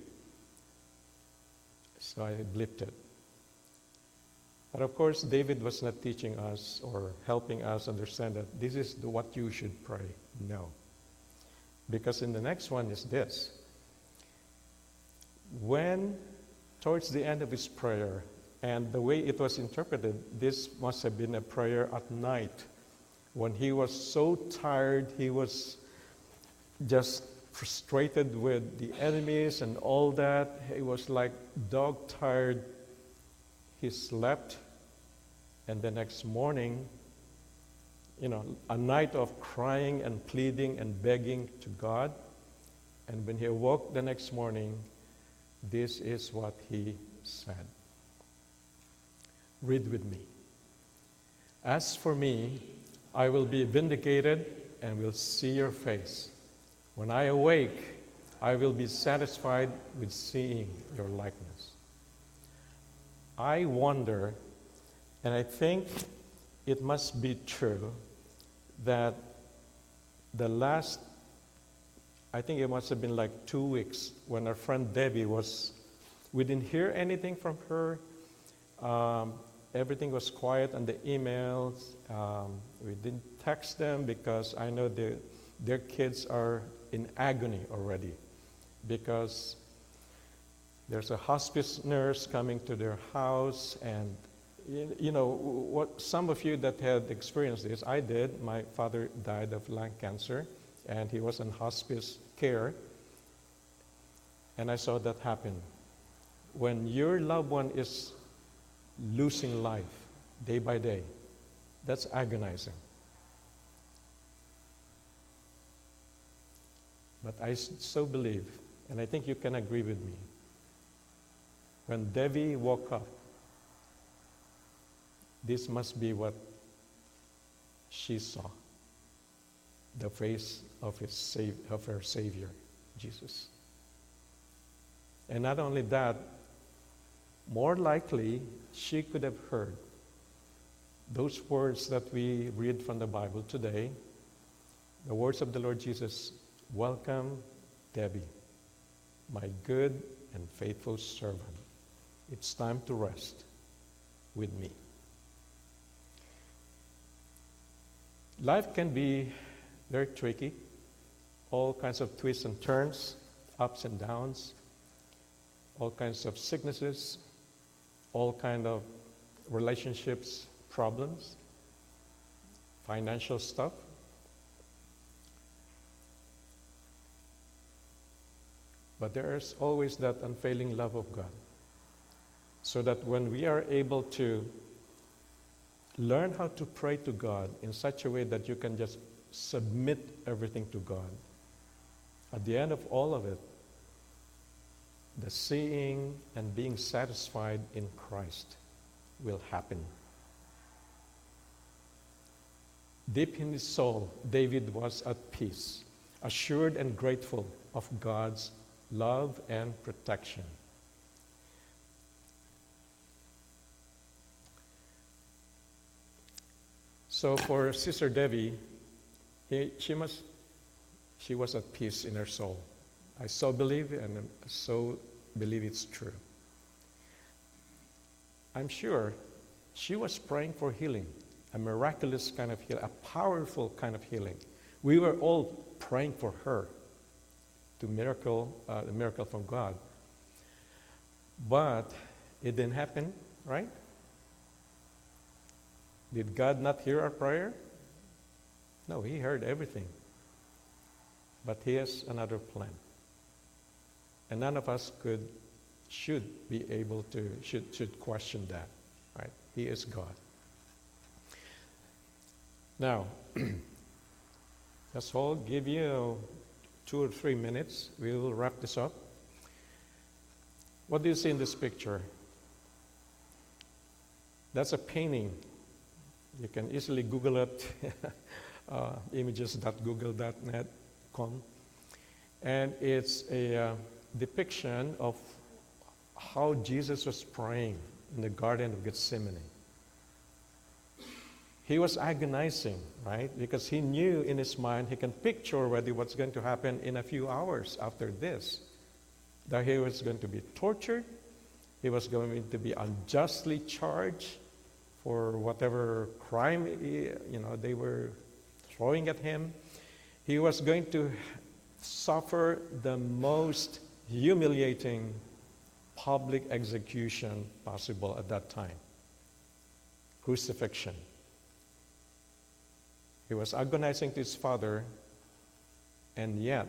So I blipped it. But of course, David was not teaching us or helping us understand that this is the, what you should pray. No. Because in the next one is this. When, towards the end of his prayer, and the way it was interpreted, this must have been a prayer at night. When he was so tired, he was just frustrated with the enemies and all that. He was like dog-tired. He slept, and the next morning, you know, a night of crying and pleading and begging to God. And when he awoke the next morning, this is what he said. Read with me. As for me, I will be vindicated and will see your face. When I awake, I will be satisfied with seeing your likeness. I wonder, and I think it must be true, that the last, I think it must have been like two weeks when our friend Debbie was, we didn't hear anything from her. Um, everything was quiet on the emails. Um, we didn't text them because I know the, their kids are in agony already because there's a hospice nurse coming to their house, and you, you know what? Some of you that had experienced this, I did. My father died of lung cancer, and he was in hospice care, and I saw that happen. when your loved one is losing life day by day, that's agonizing. But I so believe, and I think you can agree with me, when Devi woke up, this must be what she saw, the face of, his sav- of her Savior, Jesus. And not only that, more likely, she could have heard those words that we read from the Bible today, the words of the Lord Jesus, "Welcome, Debbie, my good and faithful servant. It's time to rest with me." Life can be very tricky, all kinds of twists and turns, ups and downs, all kinds of sicknesses, all kinds of relationships, problems, financial stuff. But there is always that unfailing love of God. So that when we are able to learn how to pray to God in such a way that you can just submit everything to God, at the end of all of it, the seeing and being satisfied in Christ will happen. Deep in his soul, David was at peace, assured and grateful of God's love and protection. So for Sister Debbie, he, she must, she was at peace in her soul. I so believe, and I so believe it's true. I'm sure she was praying for healing, a miraculous kind of healing, a powerful kind of healing. We were all praying for her to miracle, uh, the miracle from God. But it didn't happen, right? Did God not hear our prayer? No, he heard everything. But he has another plan. And none of us could, should be able to, should, should question that, right? He is God. Now, that's all. Give you two or three minutes. We will wrap this up. What do you see in this picture? That's a painting. You can easily Google it, uh, images dot google dot net dot com. And it's a uh, depiction of how Jesus was praying in the Garden of Gethsemane. He was agonizing, right? Because he knew in his mind, he can picture already what's going to happen in a few hours after this. That he was going to be tortured, he was going to be unjustly charged for whatever crime he, you know, they were throwing at him. He was going to suffer the most humiliating public execution possible at that time. Crucifixion. He was agonizing to his Father, and yet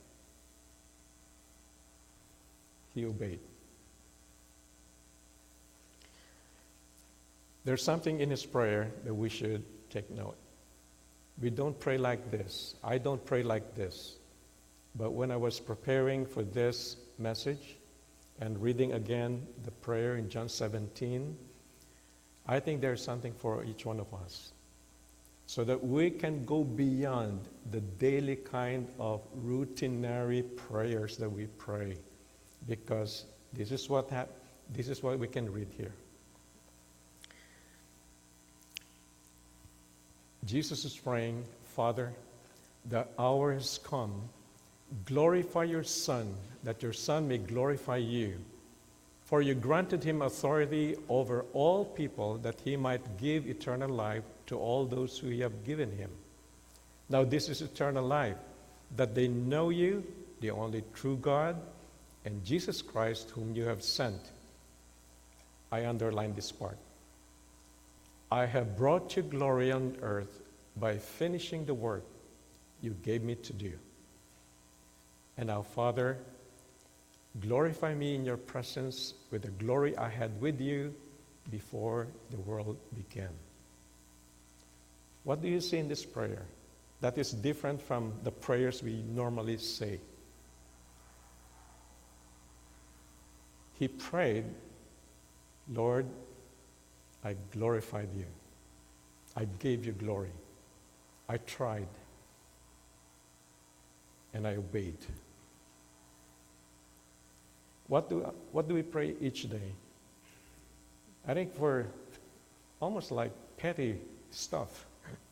he obeyed. There's something in his prayer that we should take note. We don't pray like this. I don't pray like this. But when I was preparing for this message and reading again the prayer in John seventeen, I think there's something for each one of us, so that we can go beyond the daily kind of routinary prayers that we pray, because this is what hap- this is what we can read here. Jesus is praying, "Father, the hour has come. Glorify your Son, that your Son may glorify you. For you granted him authority over all people, that he might give eternal life to all those who you have given him. Now this is eternal life, that they know you, the only true God, and Jesus Christ, whom you have sent." I underline this part. "I have brought you glory on earth by finishing the work you gave me to do. And now, Father, Glorify me in your presence with the glory I had with you before the world began. What do you see in this prayer that is different from the prayers we normally say? He prayed, Lord, I glorified you. I gave you glory. I tried. And I obeyed. What do, what do we pray each day? I think for almost like petty stuff.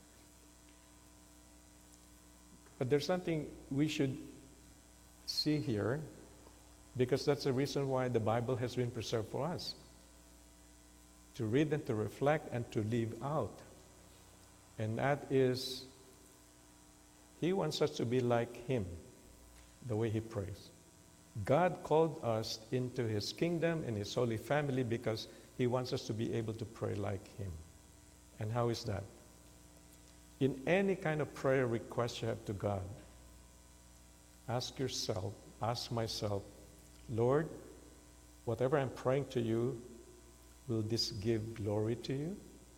But there's something we should see here, because that's the reason why the Bible has been preserved for us. To read and to reflect and to live out. And that is, He wants us to be like Him, the way He prays. God called us into His kingdom and His holy family because He wants us to be able to pray like Him. And how is that? In any kind of prayer request you have to God, ask yourself, ask myself, Lord, whatever I'm praying to you, will this give glory to you?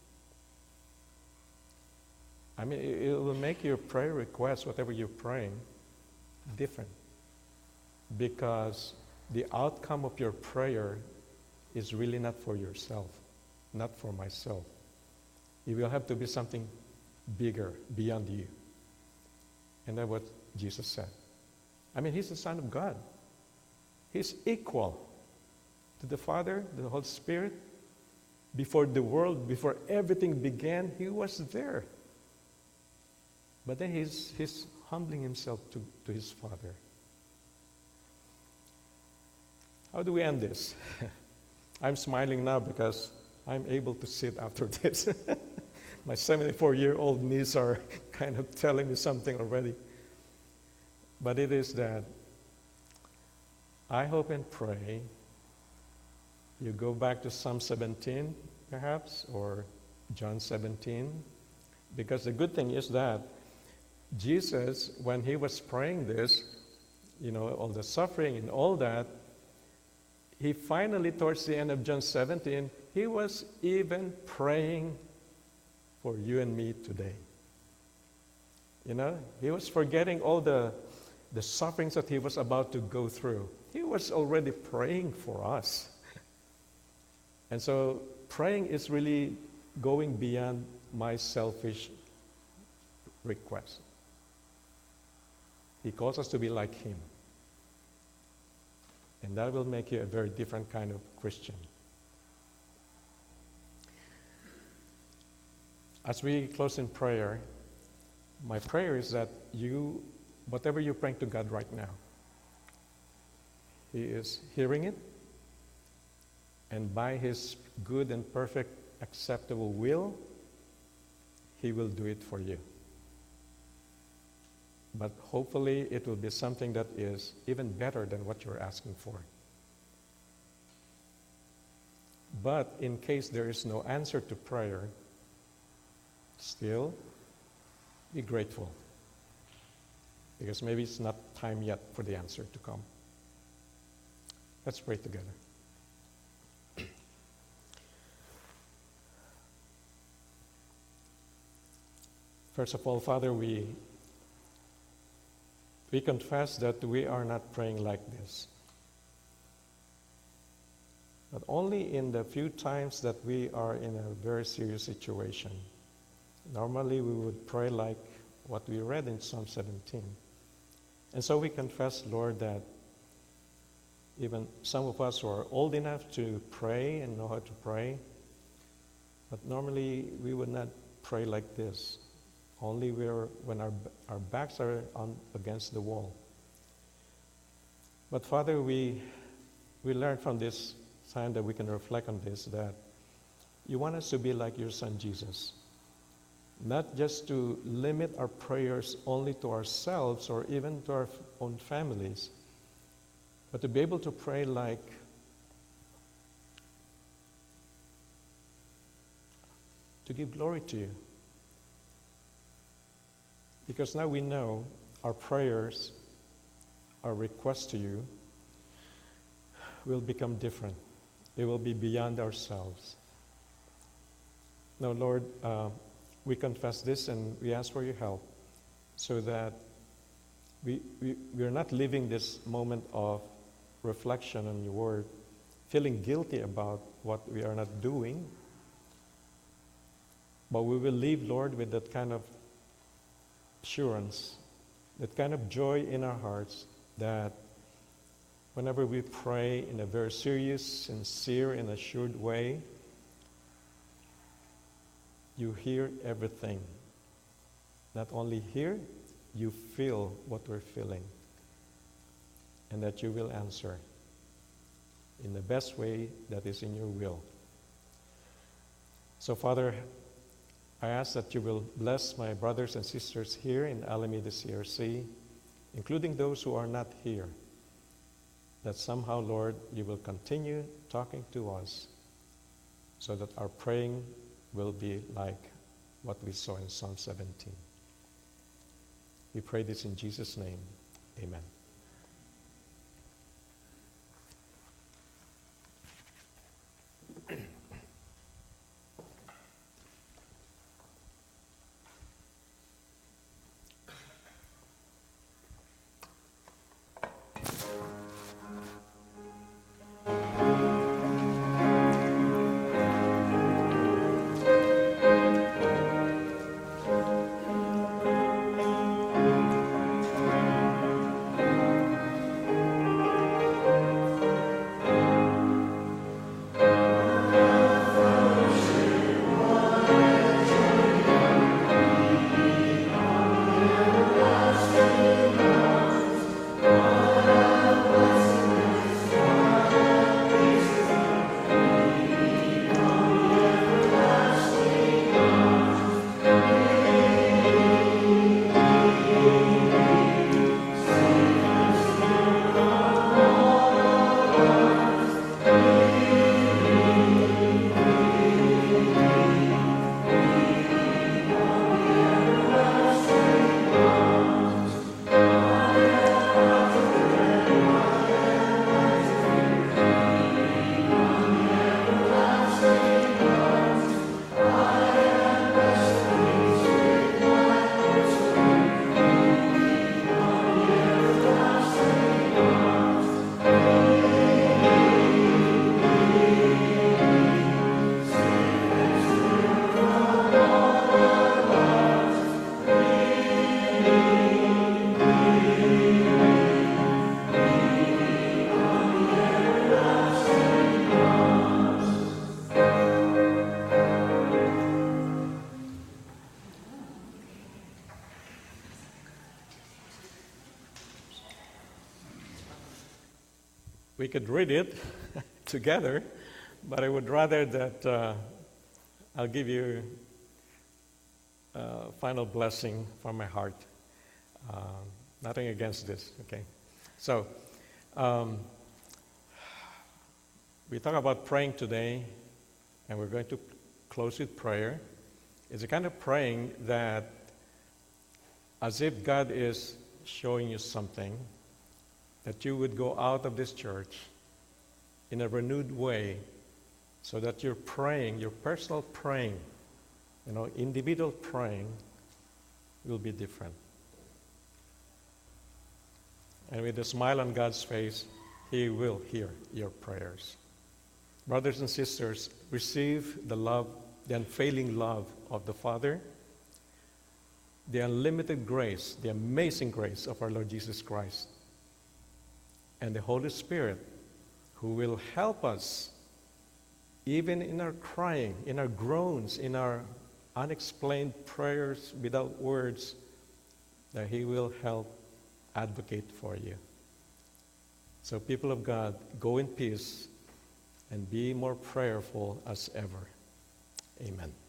I mean, it will make your prayer request, whatever you're praying, different. Because the outcome of your prayer is really not for yourself, not for myself. It will have to be something bigger, beyond you. And that's what Jesus said. I mean, He's the Son of God. He's equal to the Father, the Holy Spirit. Before the world, before everything began, He was there. But then He's, he's humbling Himself to, to His Father. How do we end this? I'm smiling now because I'm able to sit after this. My seventy-four-year-old knees are kind of telling me something already. But it is that I hope and pray you go back to Psalm seventeen, perhaps, or John seventeen. Because the good thing is that Jesus, when He was praying this, you know, all the suffering and all that, He finally, towards the end of John seventeen, He was even praying for you and me today. You know, He was forgetting all the, the sufferings that He was about to go through. He was already praying for us. And so praying is really going beyond my selfish request. He calls us to be like Him. And that will make you a very different kind of Christian. As we close in prayer, my prayer is that you, whatever you're praying to God right now, He is hearing it, and by His good and perfect, acceptable will, He will do it for you. But hopefully it will be something that is even better than what you're asking for. But in case there is no answer to prayer, still be grateful. Because maybe it's not time yet for the answer to come. Let's pray together. First of all, Father, we we confess that we are not praying like this. But only in the few times that we are in a very serious situation. Normally we would pray like what we read in Psalm seventeen. And so we confess, Lord, that even some of us who are old enough to pray and know how to pray, but normally we would not pray like this. Only we're, when our, our backs are on against the wall. But Father, we, we learn from this time that we can reflect on this, that you want us to be like your Son Jesus. Not just to limit our prayers only to ourselves or even to our own families, but to be able to pray like to give glory to you. Because now we know our prayers, our requests to you, will become different. It will be beyond ourselves. Now, Lord, uh, we confess this and we ask for your help so that we, we, we are not living this moment of reflection on your word, feeling guilty about what we are not doing, but we will leave, Lord, with that kind of assurance, that kind of joy in our hearts that whenever we pray in a very serious, sincere, and assured way, you hear everything. Not only hear, you feel what we're feeling, and that you will answer in the best way that is in your will. So, Father, I ask that you will bless my brothers and sisters here in Alameda C R C, including those who are not here, that somehow, Lord, you will continue talking to us so that our praying will be like what we saw in Psalm seventeen. We pray this in Jesus' name. Amen. We could read it together, but I would rather that uh, I'll give you a final blessing from my heart. Uh, nothing against this, okay? So, um, we talk about praying today, and we're going to close with prayer. It's a kind of praying that as if God is showing you something, that you would go out of this church in a renewed way so that your praying, your personal praying, you know, individual praying will be different. And with a smile on God's face, He will hear your prayers. Brothers and sisters, receive the love, the unfailing love of the Father, the unlimited grace, the amazing grace of our Lord Jesus Christ, and the Holy Spirit, who will help us even in our crying, in our groans, in our unexplained prayers without words, that He will help advocate for you. So, people of God, go in peace and be more prayerful as ever. Amen.